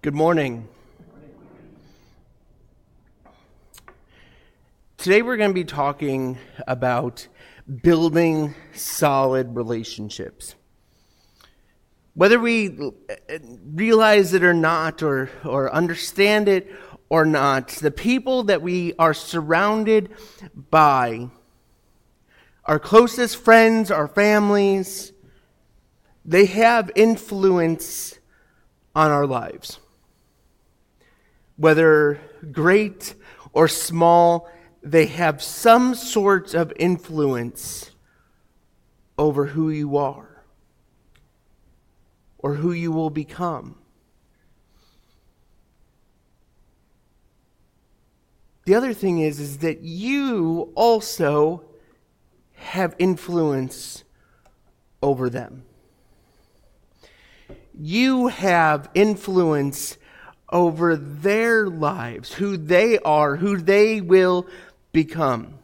Good morning. Today we're going to be talking about building solid relationships. Whether we realize it or not, or understand it or not, the people that we are surrounded by, our closest friends, our families, they have influence on our lives. Whether great or small, they have some sort of influence over who you are or who you will become. The other thing is that you also have influence over them. You have influence over their lives, who they are, who they will become.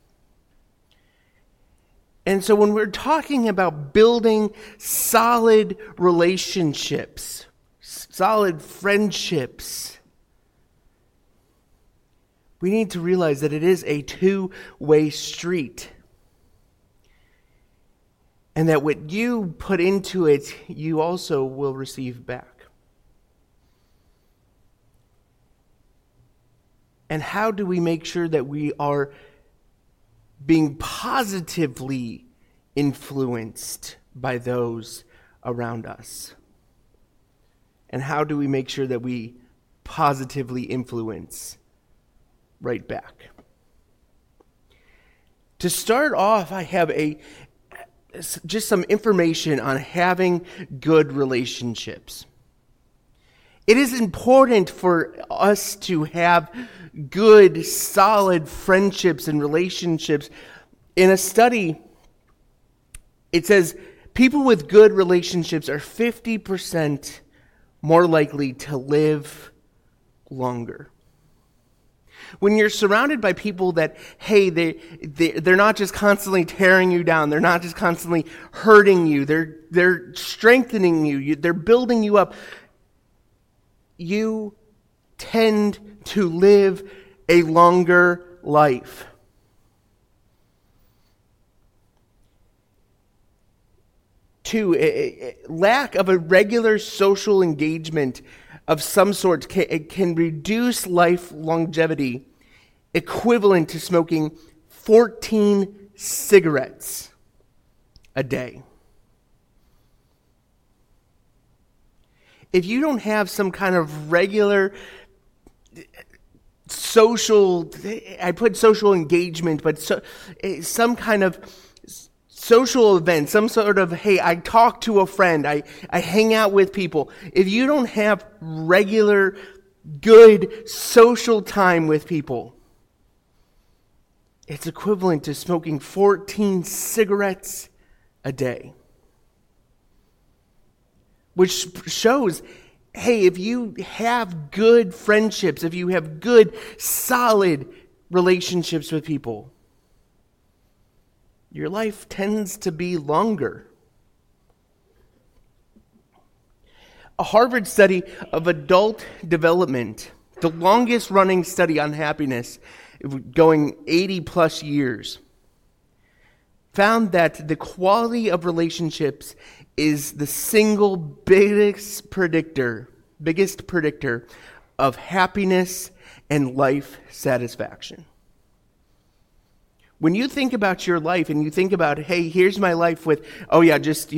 And so when we're talking about building solid relationships, solid friendships, we need to realize that it is a two-way street. And that what you put into it, you also will receive back. And how do we make sure that we are being positively influenced by those around us? And how do we make sure that we positively influence right back? To start off, I have just some information on having good relationships. It is important for us to have good, solid friendships and relationships. In a study, it says people with good relationships are 50% more likely to live longer. When you're surrounded by people that, hey, they're not just constantly tearing you down, they're not just constantly hurting you, they're strengthening you, they're building you up, you tend to live a longer life. Two, a lack of a regular social engagement of some sort can reduce life longevity equivalent to smoking 14 cigarettes a day. If you don't have some kind of regular social, I put social engagement, but some kind of social event, some sort of, hey, I talk to a friend, I hang out with people. If you don't have regular, good social time with people, it's equivalent to smoking 14 cigarettes a day. Which shows, hey, if you have good friendships, if you have good, solid relationships with people, your life tends to be longer. A Harvard study of adult development, the longest running study on happiness, going 80 plus years, found that the quality of relationships is the single biggest predictor of happiness and life satisfaction. When you think about your life and you think about, hey, here's my life with, just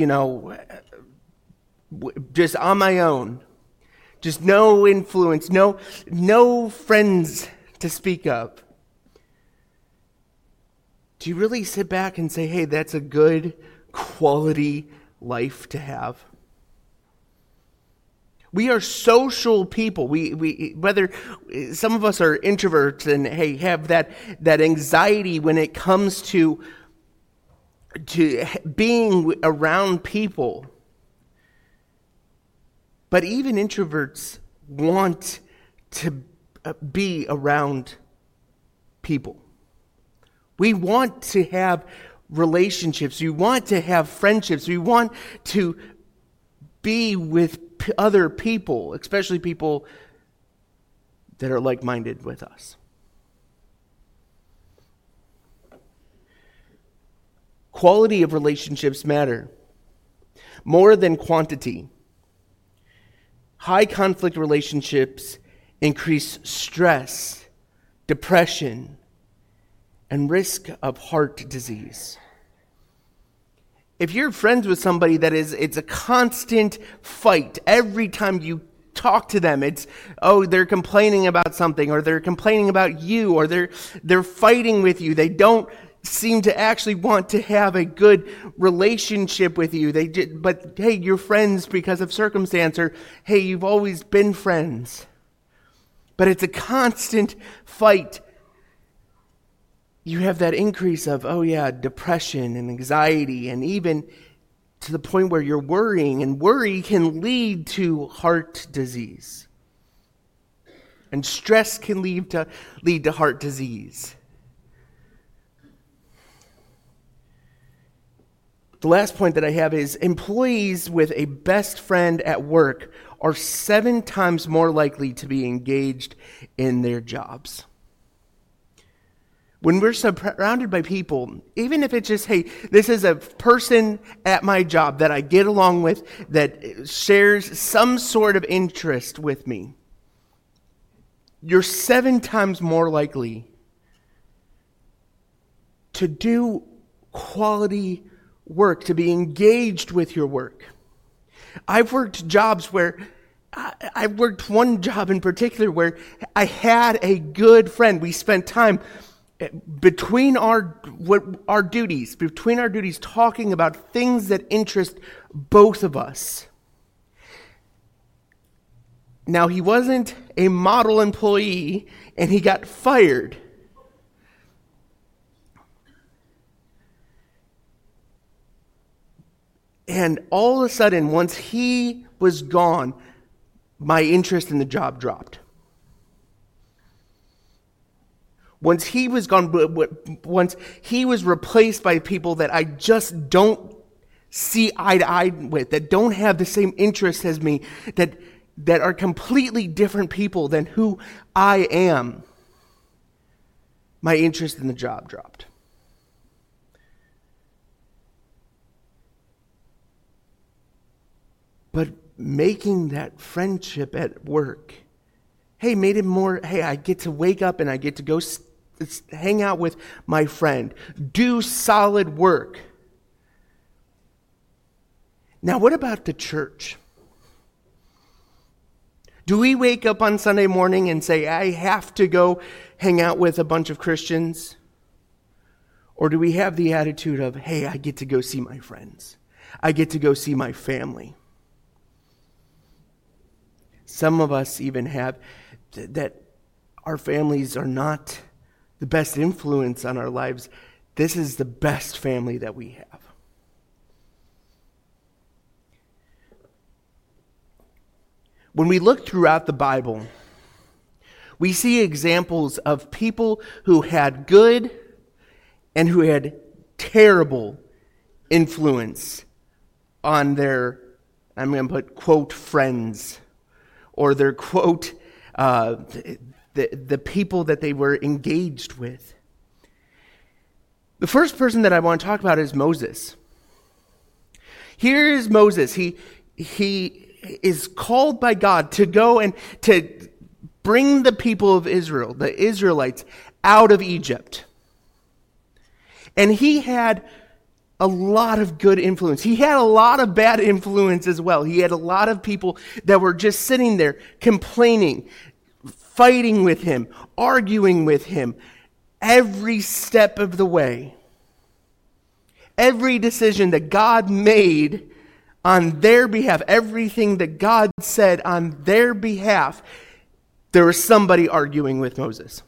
on my own, just no influence, no friends to speak of. Do you really sit back and say, hey, that's a good quality life to have? We are social people. We whether some of us are introverts and hey have that anxiety when it comes to being around people. But even introverts want to be around people. We want to have relationships. We want to have friendships. We want to be with other people, especially people that are like-minded with us. Quality of relationships matter more than quantity. High conflict relationships increase stress, depression, and risk of heart disease. If you're friends with somebody it's a constant fight every time you talk to them, they're complaining about something, or they're complaining about you, or they're fighting with you. They don't seem to actually want to have a good relationship with you. But hey, you're friends because of circumstance, or hey, you've always been friends. But it's a constant fight. You have that increase of, depression and anxiety, and even to the point where you're worrying, and worry can lead to heart disease. And stress can lead to heart disease. The last point that I have is employees with a best friend at work are 7 times more likely to be engaged in their jobs. When we're surrounded by people, even if it's just, hey, this is a person at my job that I get along with, that shares some sort of interest with me, you're 7 times more likely to do quality work, to be engaged with your work. I've worked jobs where I worked one job in particular where I had a good friend. We spent time between our duties talking about things that interest both of us. Now, he wasn't a model employee, and he got fired. And all of a sudden, once he was gone, my interest in the job dropped. Once he was gone, once he was replaced by people that I just don't see eye to eye with, that don't have the same interests as me, that are completely different people than who I am, my interest in the job dropped. But making that friendship at work, made it more, I get to wake up and I get to go hang out with my friend, do solid work. Now, what about the church? Do we wake up on Sunday morning and say, I have to go hang out with a bunch of Christians? Or do we have the attitude of, I get to go see my friends. I get to go see my family. Some of us even have that our families are not the best influence on our lives. This is the best family that we have. When we look throughout the Bible, we see examples of people who had good and who had terrible influence on their, I'm going to put quote, friends, or their quote, the people that they were engaged with. The first person that I want to talk about is Moses. Here is Moses. He is called by God to go and to bring the people of Israel, the Israelites, out of Egypt. And he had a lot of good influence. He had a lot of bad influence as well. He had a lot of people that were just sitting there complaining, fighting with him, arguing with him every step of the way. Every decision that God made on their behalf, everything that God said on their behalf, there was somebody arguing with Moses.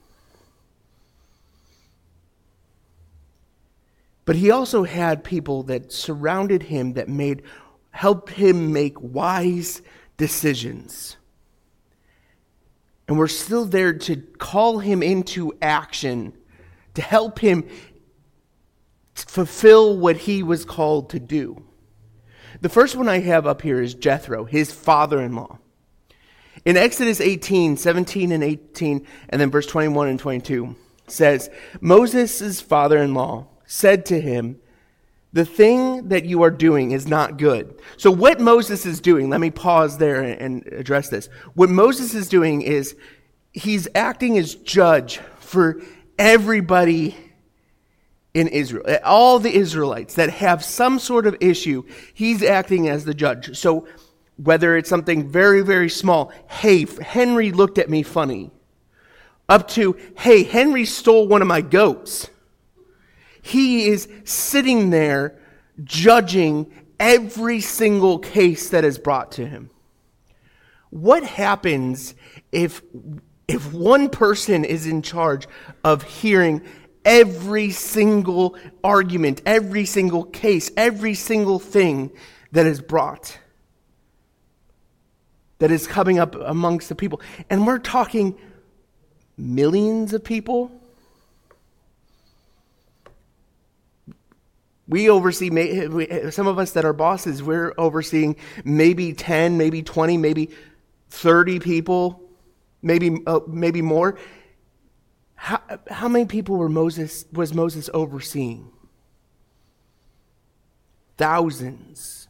But he also had people that surrounded him that helped him make wise decisions. And were still there to call him into action, to help him fulfill what he was called to do. The first one I have up here is Jethro, his father-in-law. In Exodus 18, 17 and 18, and then verse 21 and 22 says, Moses' father-in-law said to him, the thing that you are doing is not good. So what Moses is doing, let me pause there and address this. What Moses is doing is he's acting as judge for everybody in Israel. All the Israelites that have some sort of issue, he's acting as the judge. So whether it's something very, very small, hey, Henry looked at me funny, up to, hey, Henry stole one of my goats. He is sitting there judging every single case that is brought to him. What happens if one person is in charge of hearing every single argument, every single case, every single thing that is brought, that is coming up amongst the people? And we're talking millions of people. We oversee, some of us that are bosses, we're overseeing maybe 10, maybe 20, maybe 30 people, maybe more. How many people was Moses overseeing? Thousands.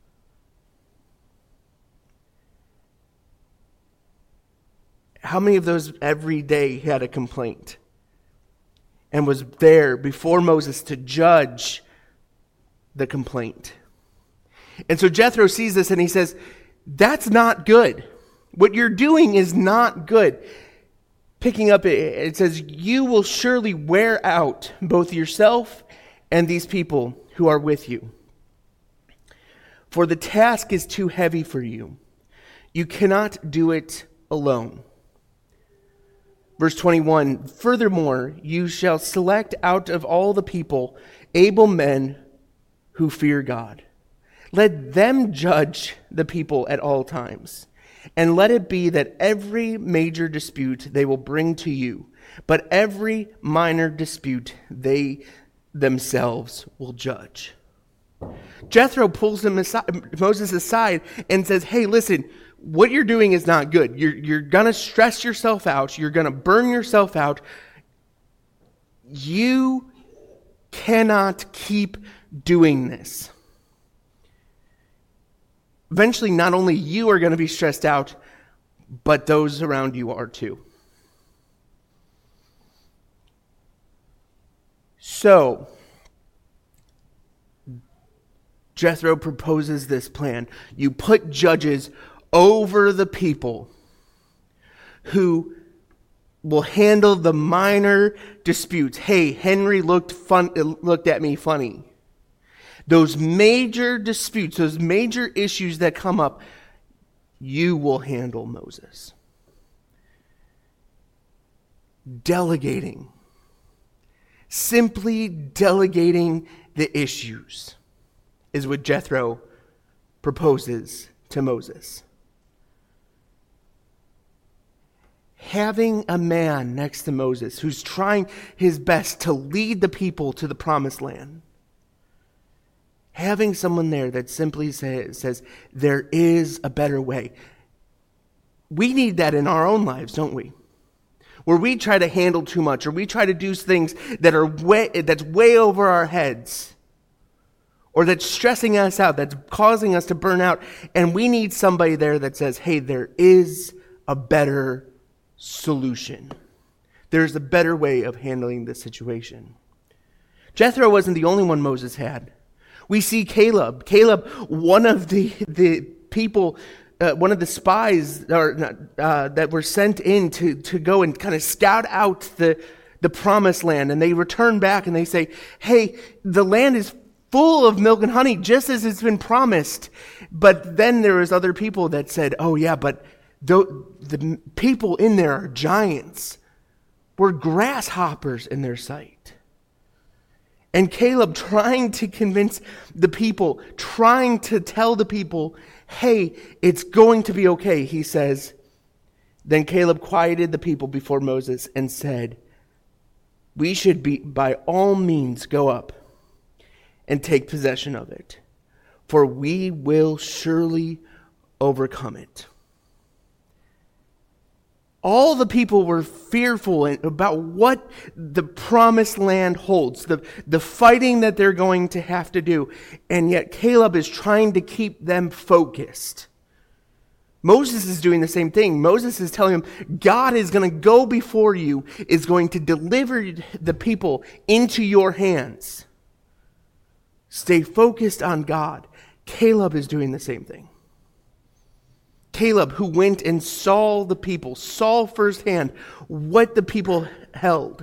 How many of those every day had a complaint and was there before Moses to judge the complaint? And so Jethro sees this and he says, that's not good. What you're doing is not good. Picking up, it says, you will surely wear out both yourself and these people who are with you. For the task is too heavy for you. You cannot do it alone. Verse 21, furthermore, you shall select out of all the people able men who fear God. Let them judge the people at all times. And let it be that every major dispute they will bring to you, but every minor dispute they themselves will judge. Jethro pulls Moses aside and says, hey, listen, what you're doing is not good. You're going to stress yourself out. You're going to burn yourself out. You cannot keep doing this. Eventually, not only you are going to be stressed out, but those around you are too. So, Jethro proposes this plan. You put judges over the people who will handle the minor disputes. Hey, Henry looked at me funny. Those major disputes, those major issues that come up, you will handle, Moses. Delegating. Simply delegating the issues is what Jethro proposes to Moses. Having a man next to Moses who's trying his best to lead the people to the promised land. Having someone there that simply says, there is a better way. We need that in our own lives, don't we? Where we try to handle too much, or we try to do things that's way over our heads, or that's stressing us out, that's causing us to burn out, and we need somebody there that says, hey, there is a better solution. There's a better way of handling this situation. Jethro wasn't the only one Moses had. We see Caleb. Caleb, one of the people, one of the spies that were sent in to go and kind of scout out the promised land. And they return back and they say, hey, the land is full of milk and honey, just as it's been promised. But then there was other people that said, oh yeah, but the people in there are giants. We're grasshoppers in their sight. And Caleb, trying to convince the people, trying to tell the people, hey, it's going to be okay, he says. Then Caleb quieted the people before Moses and said, we should by all means go up and take possession of it. for we will surely overcome it. All the people were fearful about what the promised land holds, the fighting that they're going to have to do, and yet Caleb is trying to keep them focused. Moses is doing the same thing. Moses is telling him, God is going to go before you, is going to deliver the people into your hands. Stay focused on God. Caleb is doing the same thing. Caleb, who went and saw the people, saw firsthand what the people held,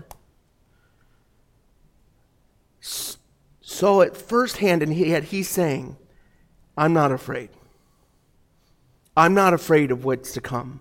saw it firsthand, and he's saying, I'm not afraid. I'm not afraid of what's to come.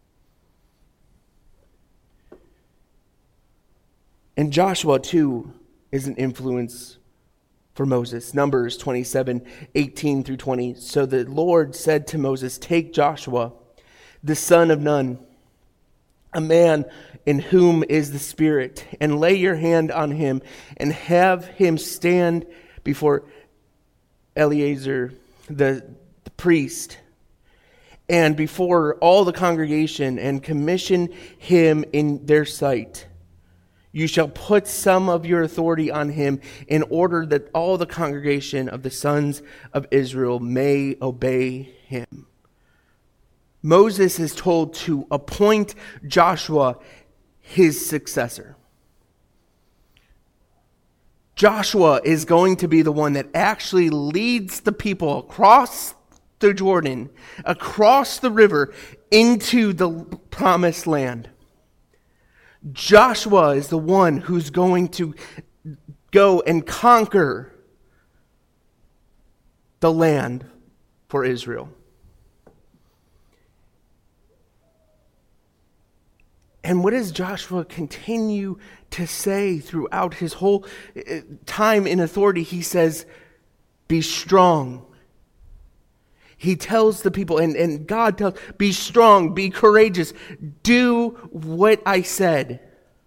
And Joshua, too, is an influence for Moses. Numbers 27:18-20. So the Lord said to Moses, take Joshua, the son of Nun, a man in whom is the Spirit, and lay your hand on him, and have him stand before Eleazar, the priest, and before all the congregation, and commission him in their sight. You shall put some of your authority on him, in order that all the congregation of the sons of Israel may obey him. Moses is told to appoint Joshua his successor. Joshua is going to be the one that actually leads the people across the Jordan, across the river, into the promised land. Joshua is the one who's going to go and conquer the land for Israel. And what does Joshua continue to say throughout his whole time in authority? He says, be strong. He tells the people, and God tells, be strong, be courageous, do what I said.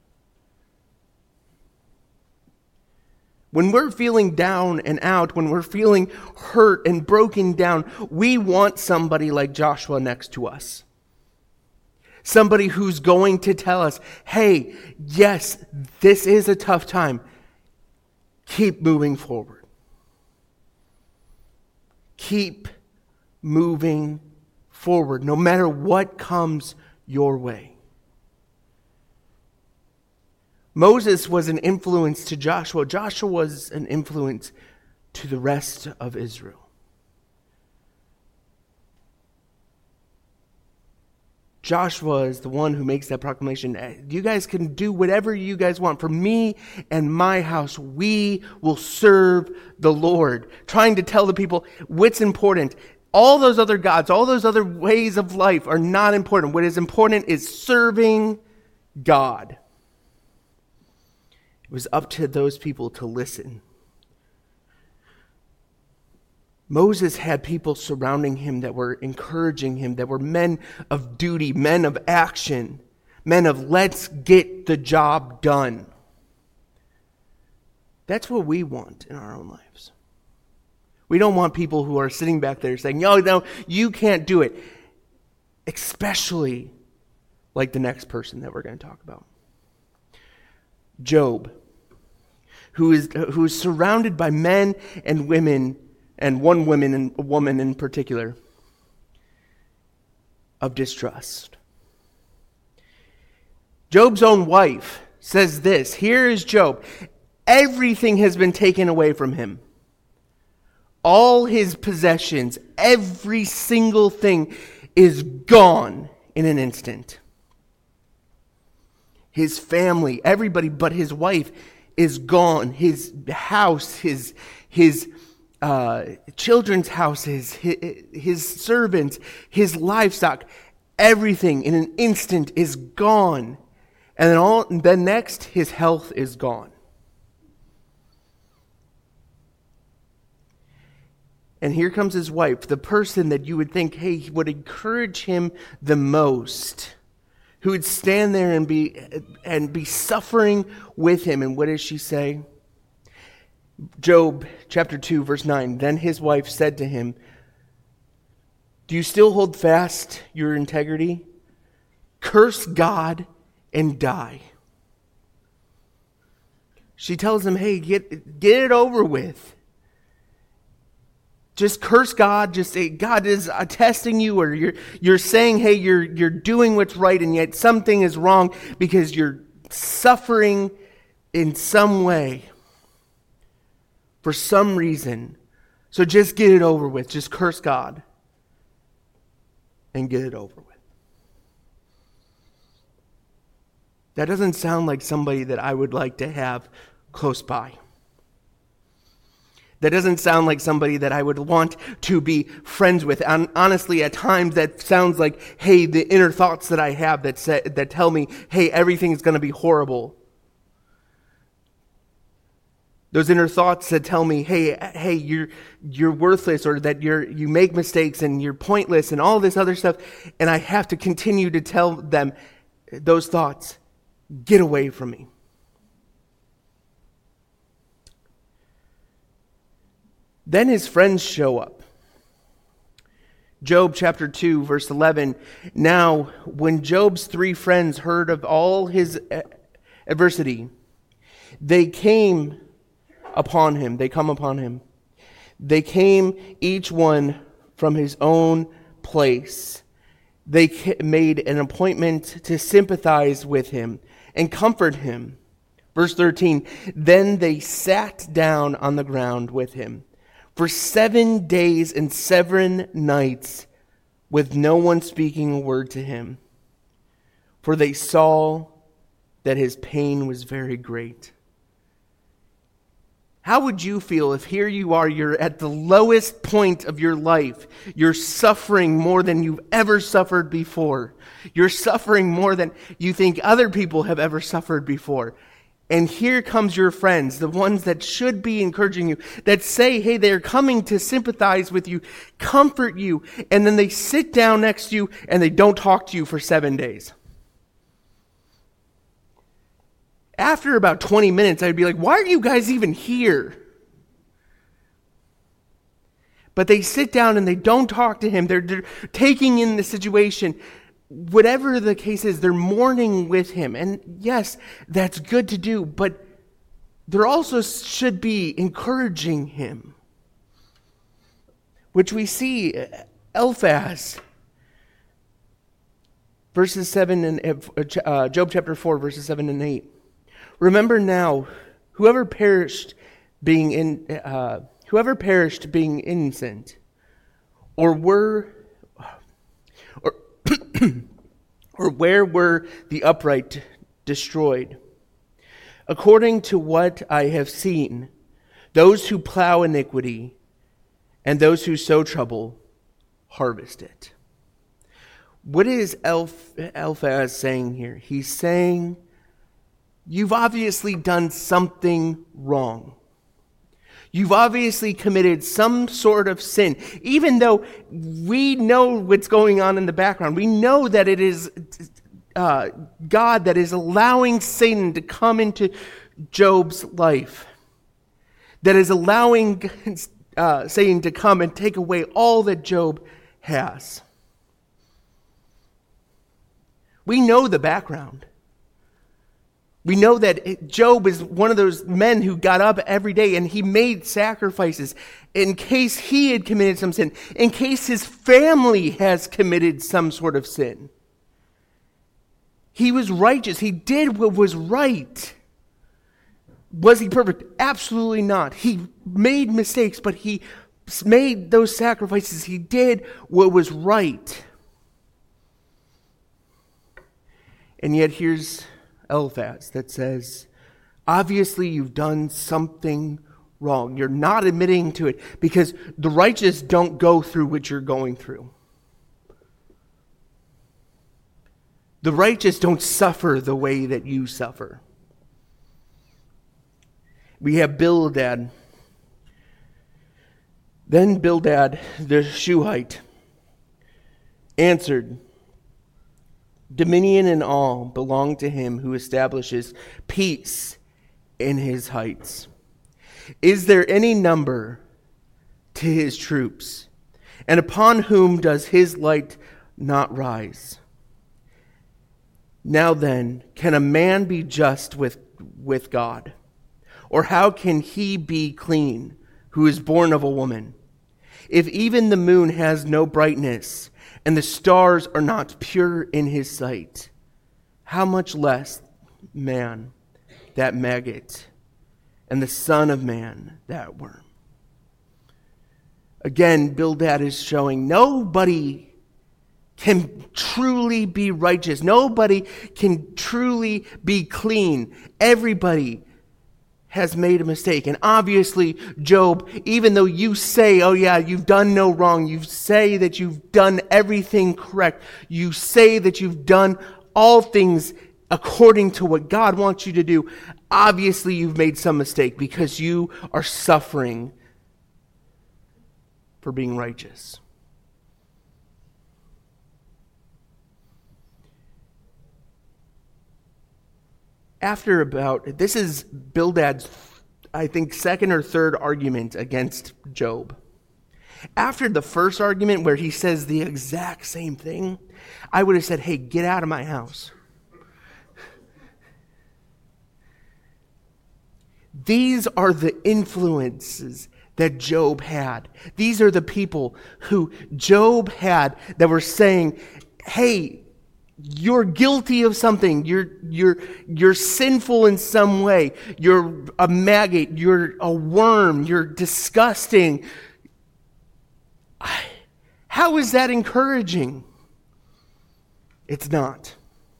When we're feeling down and out, when we're feeling hurt and broken down, we want somebody like Joshua next to us. Somebody who's going to tell us, hey, yes, this is a tough time. Keep moving forward. Keep moving forward, no matter what comes your way. Moses was an influence to Joshua. Joshua was an influence to the rest of Israel. Joshua is the one who makes that proclamation. You guys can do whatever you guys want. For me and my house, we will serve the Lord. Trying to tell the people what's important. All those other gods, all those other ways of life are not important. What is important is serving God. It was up to those people to listen. Moses had people surrounding him that were encouraging him, that were men of duty, men of action, men of let's get the job done. That's what we want in our own lives. We don't want people who are sitting back there saying, no, you can't do it. Especially like the next person that we're going to talk about. Job, who is surrounded by men and women, and one woman in particular, of distrust. Job's own wife says this. Here is Job. Everything has been taken away from him. All his possessions, every single thing is gone in an instant. His family, everybody but his wife is gone. His house, his children's houses, his servants, his livestock, everything in an instant is gone. And then next, his health is gone. And here comes his wife, the person that you would think, hey, would encourage him the most, who would stand there and be suffering with him. And what does she say? Job chapter 2, verse 9. Then his wife said to him, "Do you still hold fast your integrity? Curse God and die." She tells him, hey, get it over with. Just curse God. Just say God is testing you, or you're saying, hey, you're doing what's right, and yet something is wrong because you're suffering in some way for some reason. So just get it over with. Just curse God and get it over with. That doesn't sound like somebody that I would like to have close by. That doesn't sound like somebody that I would want to be friends with. And honestly, at times that sounds like, hey, the inner thoughts that I have that tell me, hey, everything's going to be horrible. Those inner thoughts that tell me, hey, you're worthless, or that you make mistakes and you're pointless and all this other stuff. And I have to continue to tell them those thoughts, get away from me. Then his friends show up. Job chapter 2, verse 11. Now, when Job's 3 friends heard of all his adversity, they come upon him. They came each one from his own place. They made an appointment to sympathize with him and comfort him. Verse 13. Then they sat down on the ground with him for 7 days and 7 nights, with no one speaking a word to him. For they saw that his pain was very great. How would you feel if here you are, you're at the lowest point of your life. You're suffering more than you've ever suffered before. You're suffering more than you think other people have ever suffered before. And here comes your friends, the ones that should be encouraging you, that say, hey, they're coming to sympathize with you, comfort you, and then they sit down next to you and they don't talk to you for 7 days. After about 20 minutes, I'd be like, why are you guys even here? But they sit down and they don't talk to him. They're taking in the situation. Whatever the case is, they're mourning with him. And yes, that's good to do, but there also should be encouraging him. Which we see, Eliphaz, verses 7 and Job chapter 4, verses 7 and 8. Remember now, whoever perished being innocent, or where were the upright destroyed? According to what I have seen, those who plow iniquity and those who sow trouble harvest it. What is Eliphaz saying here? He's saying, you've obviously done something wrong. You've obviously committed some sort of sin. Even though we know what's going on in the background. We know that it is God that is allowing Satan to come into Job's life. That is allowing Satan to come and take away all that Job has. We know the background. We know that Job is one of those men who got up every day and he made sacrifices in case he had committed some sin, in case his family has committed some sort of sin. He was righteous. He did what was right. Was he perfect? Absolutely not. He made mistakes, but he made those sacrifices. He did what was right. And yet here's Eliphaz that says, obviously you've done something wrong. You're not admitting to it because the righteous don't go through what you're going through. The righteous don't suffer the way that you suffer. We have Bildad. Then Bildad the Shuhite answered, dominion and all belong to him who establishes peace in his heights. Is there any number to his troops? And upon whom does his light not rise? Now then, can a man be just with God? Or how can he be clean who is born of a woman? If even the moon has no brightness, and the stars are not pure in his sight, how much less man, that maggot, and the Son of Man, that worm? Again, Bildad is showing nobody can truly be righteous. Nobody can truly be clean. Everybody has made a mistake. And obviously, Job, even though you say, oh yeah, you've done no wrong, you say that you've done everything correct, you say that you've done all things according to what God wants you to do, obviously you've made some mistake because you are suffering for being righteous. This is Bildad's, I think, second or third argument against Job. After the first argument where he says the exact same thing, I would have said, hey, get out of my house. These are the influences that Job had. These are the people who Job had that were saying, hey, you're guilty of something. You're sinful in some way. You're a maggot. You're a worm. You're disgusting. How is that encouraging? It's not.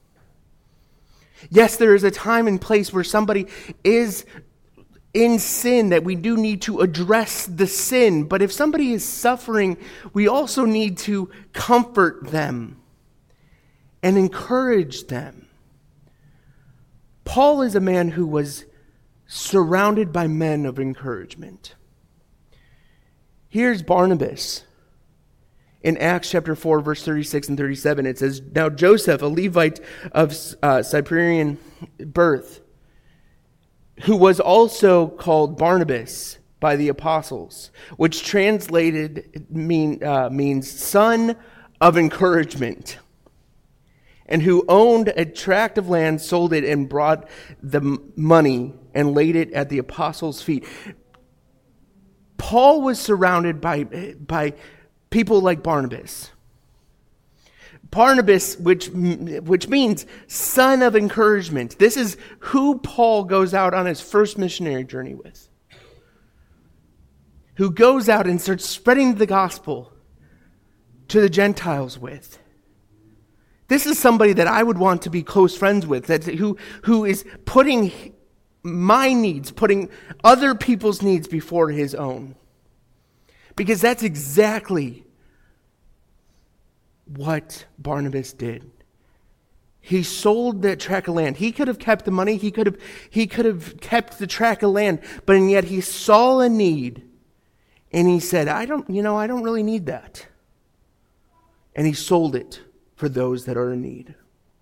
Yes, there is a time and place where somebody is in sin that we do need to address the sin. But if somebody is suffering, we also need to comfort them and encourage them. Paul is a man who was surrounded by men of encouragement. Here's Barnabas. In Acts chapter 4, verse 36 and 37, it says, Now Joseph, a Levite of Cyprian birth, who was also called Barnabas by the apostles, which translated means son of encouragement, and who owned a tract of land, sold it, and brought the money and laid it at the apostles' feet. Paul was surrounded by people like Barnabas. Barnabas, which means son of encouragement. This is who Paul goes out on his first missionary journey with. Who goes out and starts spreading the gospel to the Gentiles with. This is somebody that I would want to be close friends with, who is putting my needs, putting other people's needs before his own. Because that's exactly what Barnabas did. He sold that tract of land. He could have kept the money. He could have kept the tract of land. But yet he saw a need, and he said, I don't really need that. And he sold it for those that are in need.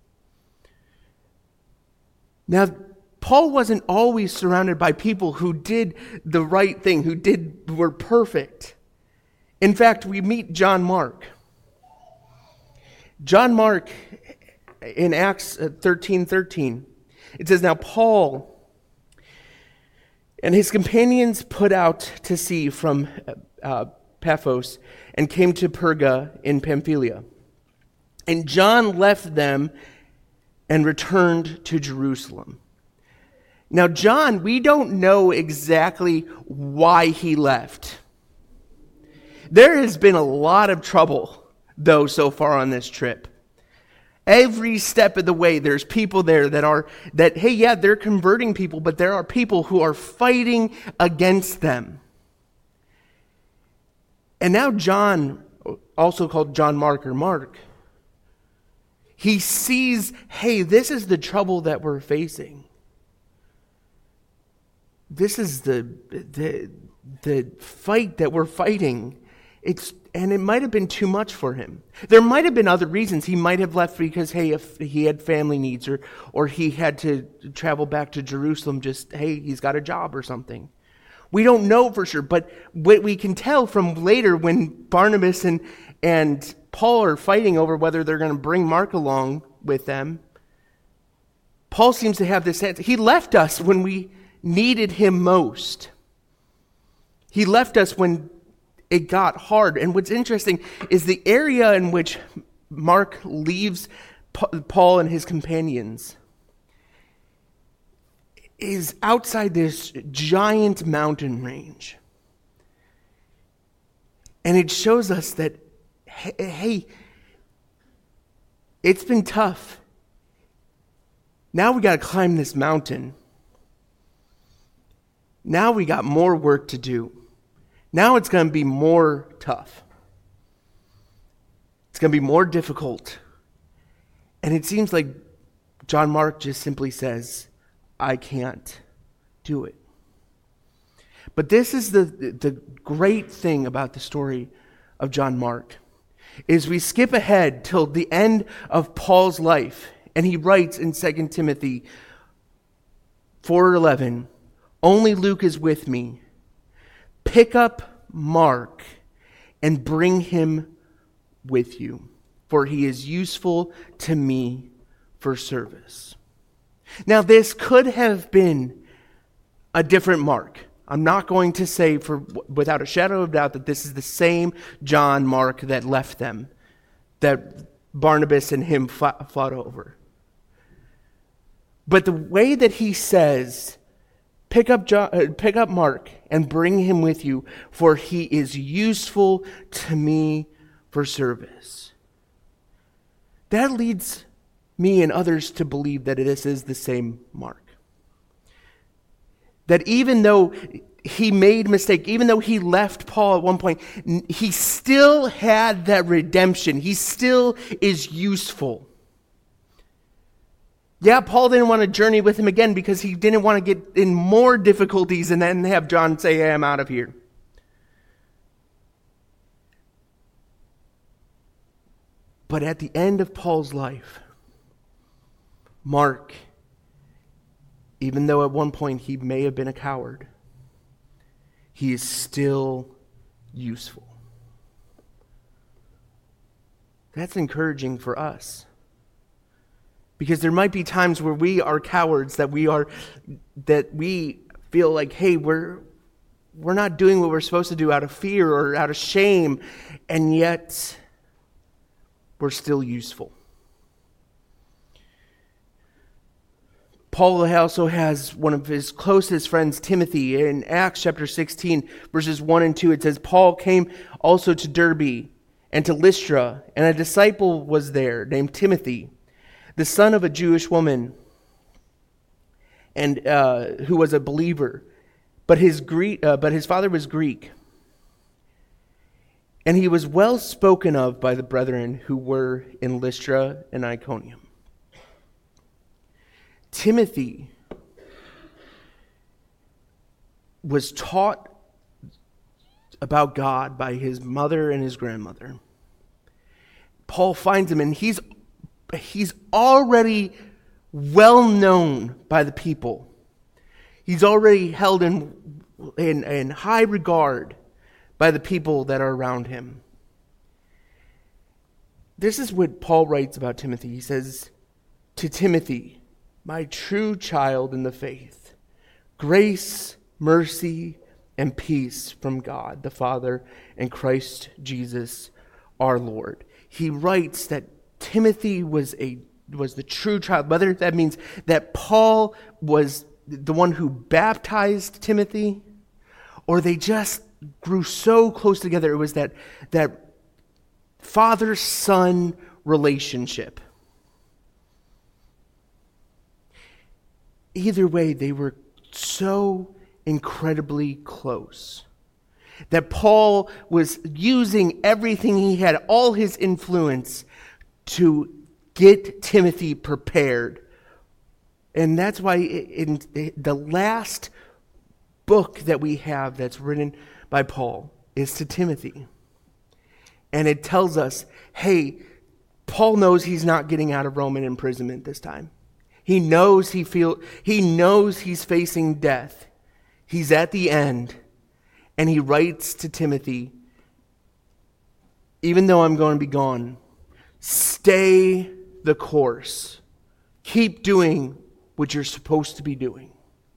Now, Paul wasn't always surrounded by people who did the right thing, who were perfect. In fact, we meet John Mark. John Mark, in Acts 13:13, it says, Now Paul and his companions put out to sea from Paphos and came to Perga in Pamphylia. And John left them and returned to Jerusalem. Now John, we don't know exactly why he left. There has been a lot of trouble, though, so far on this trip. Every step of the way, there's people there they're converting people, but there are people who are fighting against them. And now John, also called John Mark or Mark, he sees, hey, this is the trouble that we're facing. This is the fight that we're fighting. And it might have been too much for him. There might have been other reasons. He might have left because, hey, if he had family needs or he had to travel back to Jerusalem, he's got a job or something. We don't know for sure, but what we can tell from later when Barnabas and Paul are fighting over whether they're going to bring Mark along with them, Paul seems to have this sense. He left us when we needed him most. He left us when it got hard. And what's interesting is the area in which Mark leaves Paul and his companions is outside this giant mountain range. And it shows us that, hey, it's been tough. Now we got to climb this mountain. Now we got more work to do. Now it's going to be more tough. It's going to be more difficult. And it seems like John Mark just simply says, I can't do it. But this is the great thing about the story of John Mark, is we skip ahead till the end of Paul's life, and he writes in 2 Timothy 4:11, only Luke is with me. Pick up Mark and bring him with you, for he is useful to me for service. Now, this could have been a different Mark. I'm not going to say without a shadow of doubt that this is the same John Mark that left them, that Barnabas and him fought over. But the way that he says, pick up Mark and bring him with you, for he is useful to me for service. That leads me and others to believe that this is the same Mark. That even though he made a mistake, even though he left Paul at one point, he still had that redemption. He still is useful. Yeah, Paul didn't want to journey with him again because he didn't want to get in more difficulties and then have John say, hey, I'm out of here. But at the end of Paul's life, Mark, even though at one point he may have been a coward, he is still useful. That's encouraging for us. Because there might be times where we are cowards, that we feel like, hey, we're not doing what we're supposed to do out of fear or out of shame, and yet we're still useful. Paul also has one of his closest friends, Timothy. In Acts chapter 16, verses 1 and 2, it says, Paul came also to Derbe and to Lystra, and a disciple was there named Timothy, the son of a Jewish woman, and who was a believer, but his father was Greek. And he was well spoken of by the brethren who were in Lystra and Iconium. Timothy was taught about God by his mother and his grandmother. Paul finds him, and he's already well known by the people. He's already held in high regard by the people that are around him. This is what Paul writes about Timothy. He says, to Timothy, my true child in the faith, grace, mercy, and peace from God the Father and Christ Jesus our Lord. He writes that Timothy was the true child, whether that means that Paul was the one who baptized Timothy, or they just grew so close together. It was that father-son relationship. Either way, they were so incredibly close that Paul was using everything he had, all his influence, to get Timothy prepared. And that's why in the last book that we have that's written by Paul is to Timothy. And it tells us, hey, Paul knows he's not getting out of Roman imprisonment this time. He knows he's facing death. He's at the end, and he writes to Timothy, even though I'm going to be gone, stay the course. Keep doing what you're supposed to be doing.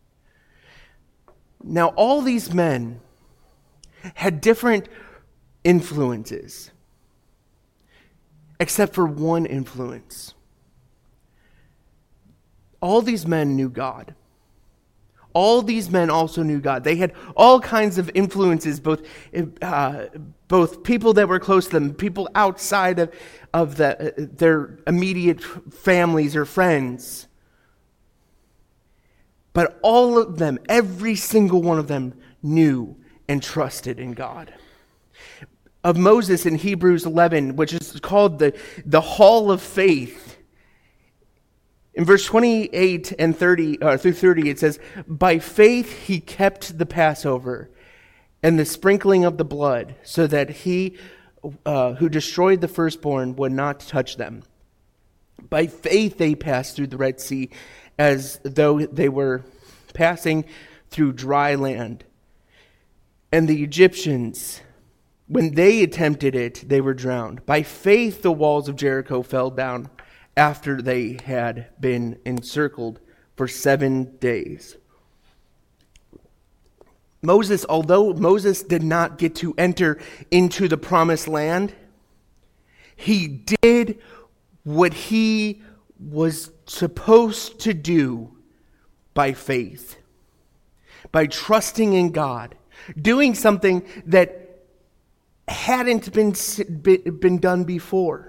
Now, all these men had different influences, except for one influence. All these men knew God. All these men also knew God. They had all kinds of influences, both people that were close to them, people outside of their immediate families or friends. But all of them, every single one of them, knew and trusted in God. Of Moses in Hebrews 11, which is called the Hall of Faith, in verse 28 and 30 through 30, it says, "By faith he kept the Passover and the sprinkling of the blood, so that he who destroyed the firstborn would not touch them. By faith they passed through the Red Sea as though they were passing through dry land. And the Egyptians, when they attempted it, they were drowned. By faith the walls of Jericho fell down after they had been encircled for 7 days." Moses, although Moses did not get to enter into the promised land, he did what he was supposed to do by faith, by trusting in God, doing something that hadn't been done before.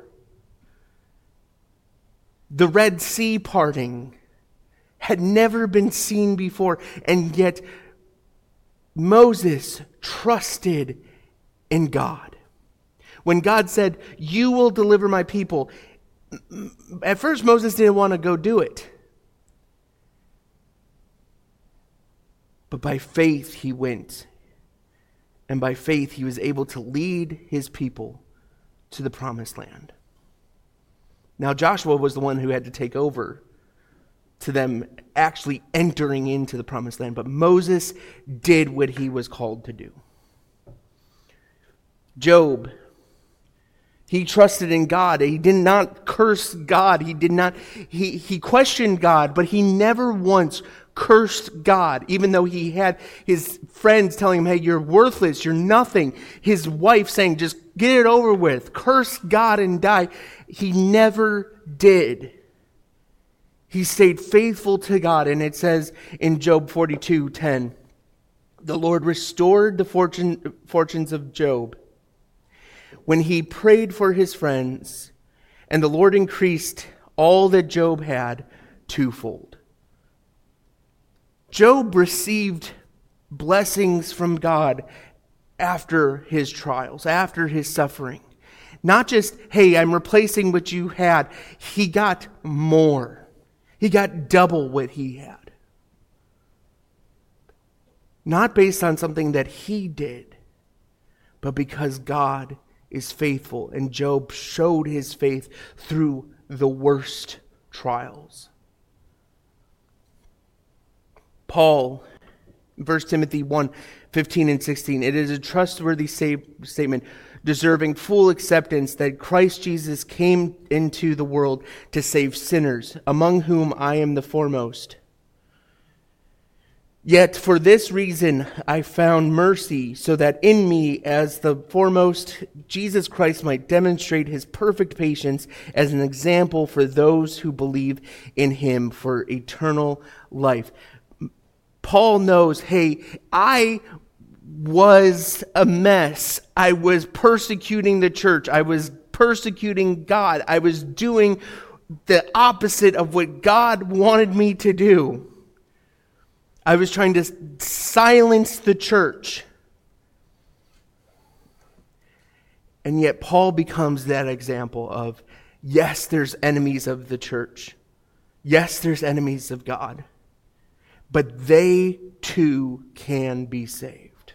The Red Sea parting had never been seen before, and yet Moses trusted in God. When God said, "You will deliver my people," at first Moses didn't want to go do it. But by faith he went. And by faith he was able to lead his people to the promised land. Now Joshua was the one who had to take over to them actually entering into the promised land. But Moses did what he was called to do. Job, he trusted in God. He did not curse God. He questioned God, but he never once cursed God, even though he had his friends telling him, "Hey, you're worthless, you're nothing." His wife saying, "Just get it over with, curse God and die." He never did. He stayed faithful to God, and it says in Job 42:10, "The Lord restored the fortunes of Job when he prayed for his friends, and the Lord increased all that Job had twofold." Job received blessings from God after his trials, after his suffering. Not just, "Hey, I'm replacing what you had." He got more. He got double what he had. Not based on something that he did, but because God is faithful. And Job showed his faith through the worst trials. Paul, 1 Timothy 1:15 and 16, "It is a trustworthy statement, deserving full acceptance, that Christ Jesus came into the world to save sinners, among whom I am the foremost. Yet for this reason I found mercy, so that in me, as the foremost, Jesus Christ might demonstrate his perfect patience as an example for those who believe in him for eternal life." Paul knows, hey, I was a mess. I was persecuting the church. I was persecuting God. I was doing the opposite of what God wanted me to do. I was trying to silence the church. And yet Paul becomes that example of, yes, there's enemies of the church. Yes, there's enemies of God. But they too can be saved.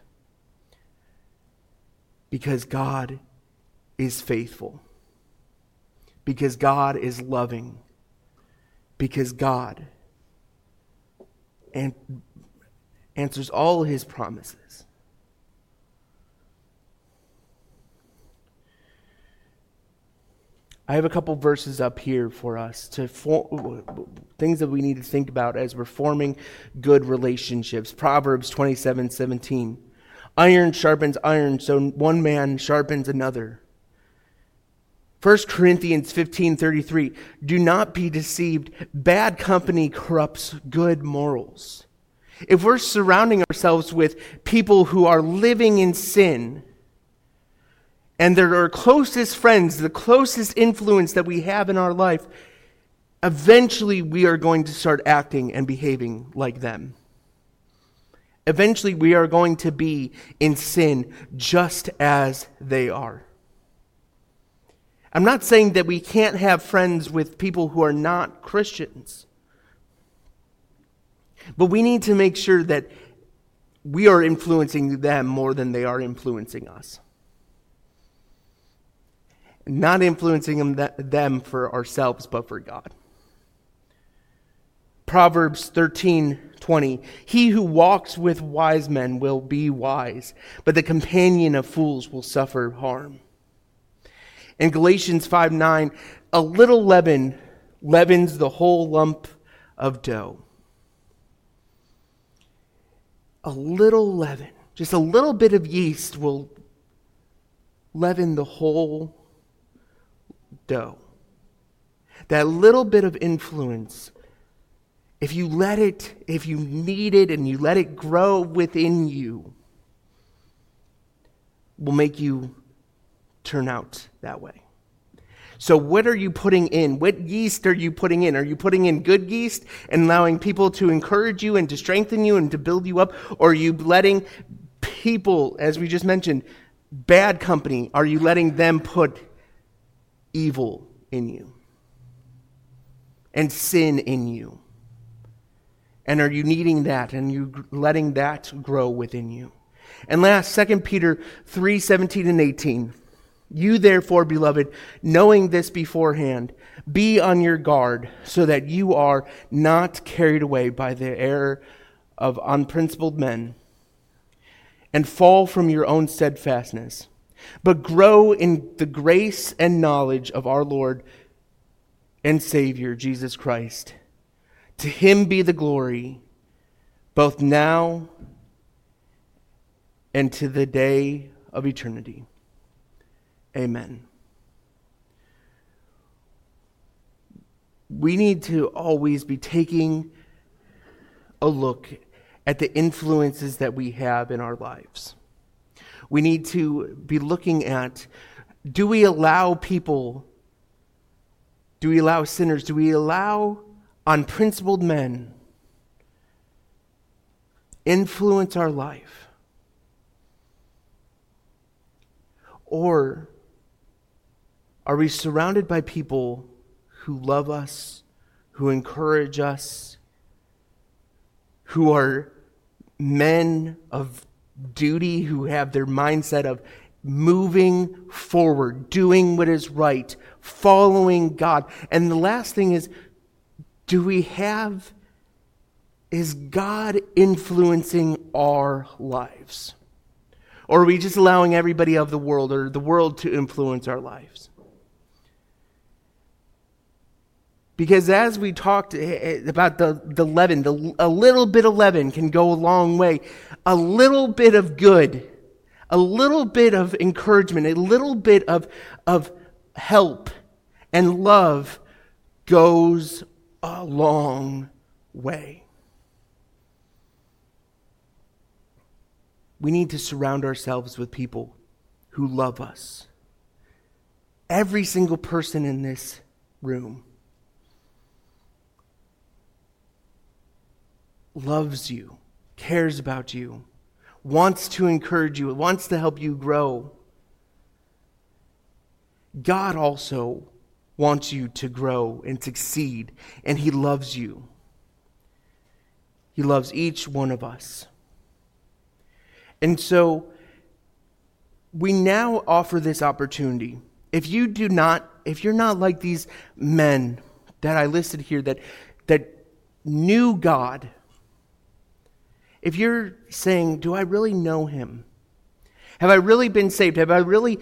Because God is faithful. Because God is loving. Because God answers all his promises. I have a couple verses up here for us to things that we need to think about as we're forming good relationships. Proverbs 27:17. Iron sharpens iron, so one man sharpens another. 1 Corinthians 15:33. Do not be deceived. Bad company corrupts good morals. If we're surrounding ourselves with people who are living in sin, and they're our closest friends, the closest influence that we have in our life, eventually we are going to start acting and behaving like them. Eventually we are going to be in sin just as they are. I'm not saying that we can't have friends with people who are not Christians, but we need to make sure that we are influencing them more than they are influencing us. Not influencing them for ourselves, but for God. Proverbs 13:20. He who walks with wise men will be wise, but the companion of fools will suffer harm. In Galatians 5:9, a little leaven leavens the whole lump of dough. A little leaven, just a little bit of yeast will leaven the whole dough. That little bit of influence, if you need it and you let it grow within you, will make you turn out that way. So what are you putting in? What yeast are you putting in? Are you putting in good yeast and allowing people to encourage you and to strengthen you and to build you up? Or are you letting people, as we just mentioned, bad company, are you letting them put evil in you and sin in you? And are you needing that and you letting that grow within you? And last, 2 Peter 3:17 and 18. You therefore, beloved, knowing this beforehand, be on your guard so that you are not carried away by the error of unprincipled men and fall from your own steadfastness, but grow in the grace and knowledge of our Lord and Savior, Jesus Christ. To him be the glory, both now and to the day of eternity. Amen. We need to always be taking a look at the influences that we have in our lives. We need to be looking at, do we allow people, do we allow sinners, do we allow unprincipled men influence our life? Or are we surrounded by people who love us, who encourage us, who are men of duty, who have their mindset of moving forward, doing what is right, following God? And the last thing is, is God influencing our lives? Or are we just allowing everybody of the world or the world to influence our lives? Because as we talked about the leaven, a little bit of leaven can go a long way. A little bit of good, a little bit of encouragement, a little bit of help and love goes a long way. We need to surround ourselves with people who love us. Every single person in this room loves you, cares about you, wants to encourage you, wants to help you grow. God also wants you to grow and succeed, and He loves you. He loves each one of us. And so we now offer this opportunity. If you're not like these men that I listed here that knew God, if you're saying, do I really know him? Have I really been saved? Have I really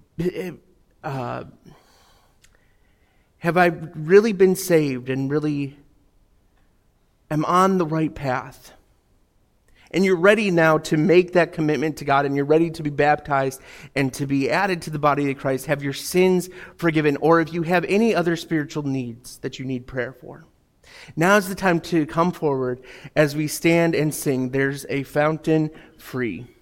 been saved and really am on the right path? And you're ready now to make that commitment to God, and you're ready to be baptized and to be added to the body of Christ, have your sins forgiven, or if you have any other spiritual needs that you need prayer for. Now is the time to come forward as we stand and sing, "There's a Fountain Free."